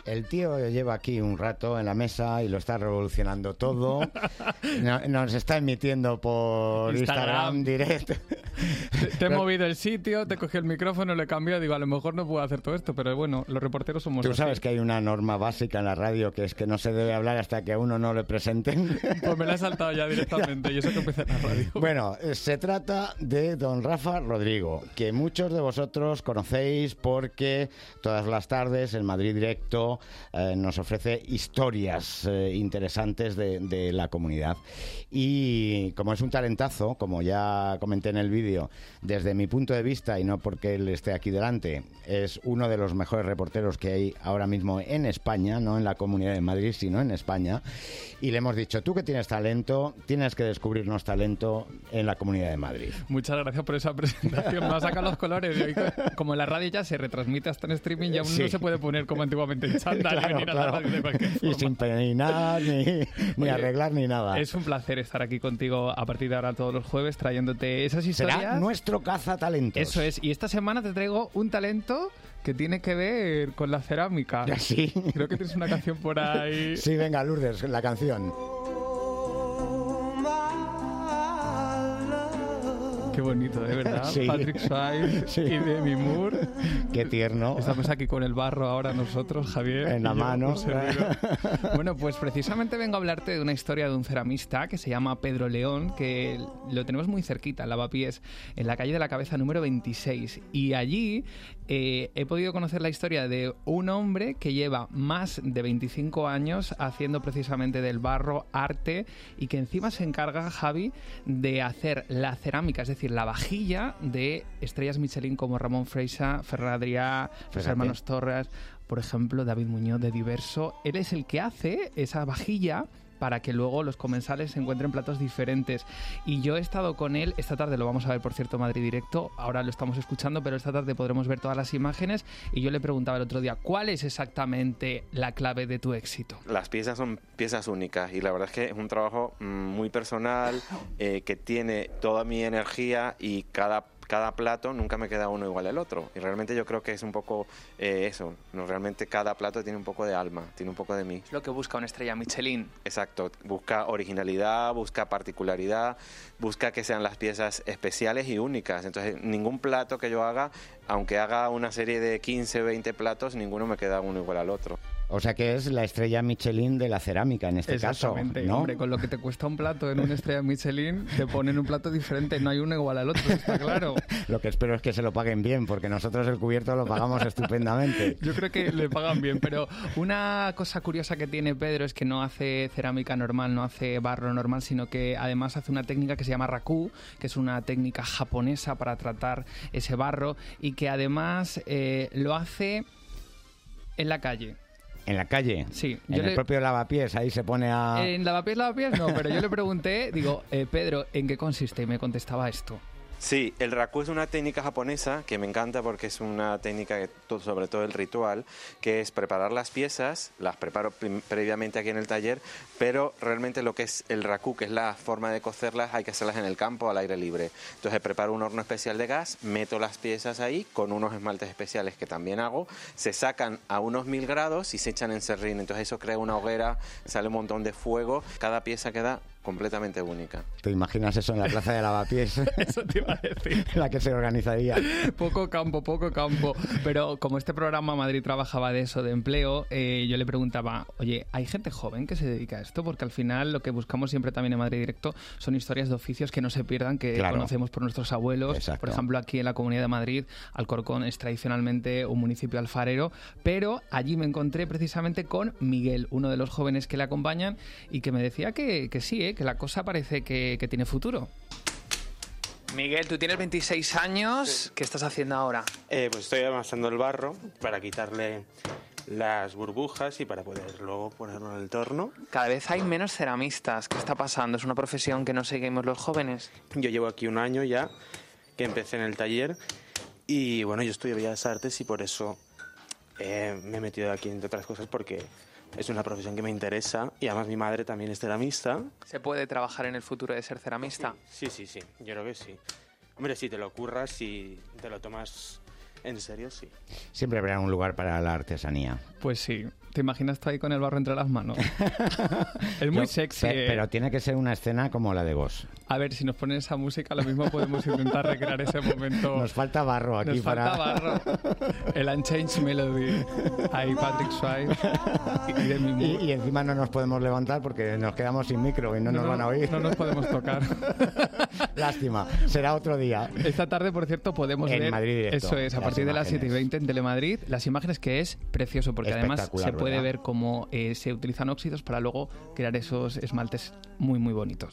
El tío lleva aquí un rato en la mesa y lo está revolucionando todo. Nos está emitiendo por Instagram directo. Te he movido el sitio, te cogí el micrófono, lo he cambiado. Digo, a lo mejor no puedo hacer todo esto, pero bueno, los reporteros somos Tú sabes así. que hay una norma básica en la radio que es que no se debe hablar hasta que a uno no le presenten. Pues me la he saltado ya directamente y eso que empecé en la radio. Bueno, se trata de don Rafa Rodrigo, que muchos de vosotros conocéis porque todas las tardes en Madrid Directo nos ofrece historias interesantes de la comunidad. Y como es un talentazo, como ya comenté en el vídeo, desde mi punto de vista, y no porque él esté aquí delante, es uno de los mejores reporteros que hay ahora mismo en España, no en la Comunidad de Madrid, sino en España. Y le hemos dicho, tú que tienes talento, tienes que descubrirnos talento en la Comunidad de Madrid. Muchas gracias por esa presentación. Me ha sacado los colores. Y hoy, como en la radio ya se retransmite hasta en streaming, ya uno no se puede poner como antiguamente en chándal y venir a la radio de cualquier forma. Y sin peinar, ni arreglar, ni nada. Es un placer estar aquí contigo a partir de ahora todos los jueves trayéndote esas historias. Será nuestro cazatalentos. Eso es. Y esta semana te traigo un talento que tiene que ver con la cerámica. Sí. Creo que tienes una canción por ahí. Sí, venga, Lourdes, la canción. Qué bonito, de verdad. Sí. Patrick Swayze y Demi Moore. Qué tierno. Estamos aquí con el barro ahora nosotros, Javier. En la mano. Bueno, pues precisamente vengo a hablarte de una historia de un ceramista que se llama Pedro León, que lo tenemos muy cerquita, en Lavapiés, en la calle de la Cabeza número 26. Y allí he podido conocer la historia de un hombre que lleva más de 25 años haciendo precisamente del barro arte y que encima se encarga, Javi, de hacer la cerámica, es decir, la vajilla de estrellas Michelin como Ramón Freixa, Ferran Adrià, los hermanos Torres, por ejemplo, David Muñoz de Diverso. Él es el que hace esa vajilla para que luego los comensales se encuentren platos diferentes. Y yo he estado con él, esta tarde lo vamos a ver, por cierto, Madrid Directo, ahora lo estamos escuchando, pero esta tarde podremos ver todas las imágenes, y yo le preguntaba el otro día, ¿cuál es exactamente la clave de tu éxito? Las piezas son piezas únicas y la verdad es que es un trabajo muy personal, que tiene toda mi energía y cada plato nunca me queda uno igual al otro. Y realmente yo creo que es un poco eso. ¿No? Realmente cada plato tiene un poco de alma, tiene un poco de mí. Es lo que busca una estrella Michelin. Exacto. Busca originalidad, busca particularidad, busca que sean las piezas especiales y únicas. Entonces, ningún plato que yo haga, aunque haga una serie de 15 o 20 platos, ninguno me queda uno igual al otro. O sea que es la estrella Michelin de la cerámica en este caso, ¿no? Hombre, con lo que te cuesta un plato en una estrella Michelin, te ponen un plato diferente, no hay uno igual al otro, está claro. Lo que espero es que se lo paguen bien, porque nosotros el cubierto lo pagamos estupendamente. Yo creo que le pagan bien, pero una cosa curiosa que tiene Pedro es que no hace cerámica normal, no hace barro normal, sino que además hace una técnica que se llama raku, que es una técnica japonesa para tratar ese barro, y que además lo hace en la calle. ¿En la calle? Sí. En el propio Lavapiés, ahí se pone a... En Lavapiés no, pero yo le pregunté, digo, Pedro, ¿en qué consiste? Y me contestaba esto. Sí, el raku es una técnica japonesa que me encanta porque es una técnica, sobre todo el ritual, que es preparar las piezas, las preparo previamente aquí en el taller, pero realmente lo que es el raku, que es la forma de cocerlas, hay que hacerlas en el campo, al aire libre. Entonces preparo un horno especial de gas, meto las piezas ahí con unos esmaltes especiales que también hago, se sacan a unos 1000 grados y se echan en serrín. Entonces eso crea una hoguera, sale un montón de fuego, cada pieza queda completamente única. ¿Te imaginas eso en la plaza de Lavapiés? Eso te iba a decir. La que se organizaría. Poco campo. Pero como este programa Madrid trabajaba de eso, de empleo, yo le preguntaba, oye, ¿hay gente joven que se dedica a esto? Porque al final lo que buscamos siempre también en Madrid Directo son historias de oficios que no se pierdan, que conocemos por nuestros abuelos. Exacto. Por ejemplo, aquí en la Comunidad de Madrid, Alcorcón es tradicionalmente un municipio alfarero, pero allí me encontré precisamente con Miguel, uno de los jóvenes que le acompañan, y que me decía que sí, que la cosa parece que tiene futuro. Miguel, tú tienes 26 años. Sí. ¿Qué estás haciendo ahora? Pues estoy amasando el barro para quitarle las burbujas y para poder luego ponerlo en el torno. Cada vez hay menos ceramistas. ¿Qué está pasando? ¿Es una profesión que no seguimos los jóvenes? Yo llevo aquí un año ya que empecé en el taller y bueno, yo estudio Bellas Artes y por eso me he metido aquí, entre otras cosas, porque es una profesión que me interesa y además mi madre también es ceramista. ¿Se puede trabajar en el futuro de ser ceramista? Sí, yo creo que sí. Hombre, si te lo curras, si te lo tomas en serio, sí. Siempre habrá un lugar para la artesanía. Pues sí. ¿Te imaginas tú ahí con el barro entre las manos? Es muy sexy. Pero tiene que ser una escena como la de Ghost. A ver, si nos ponen esa música, lo mismo podemos intentar recrear ese momento. Nos falta barro aquí Falta barro. El Unchanged Melody. Ahí Patrick Swayze y Demi Moore. Y encima no nos podemos levantar porque nos quedamos sin micro y no nos van a oír. No nos podemos tocar. Lástima. Será otro día. Esta tarde, por cierto, podemos en ver... Madrid Directo, eso es, a partir de las 7:20 en Telemadrid. Las imágenes, que es precioso, porque además se puede ver cómo se utilizan óxidos para luego crear esos esmaltes muy, muy bonitos.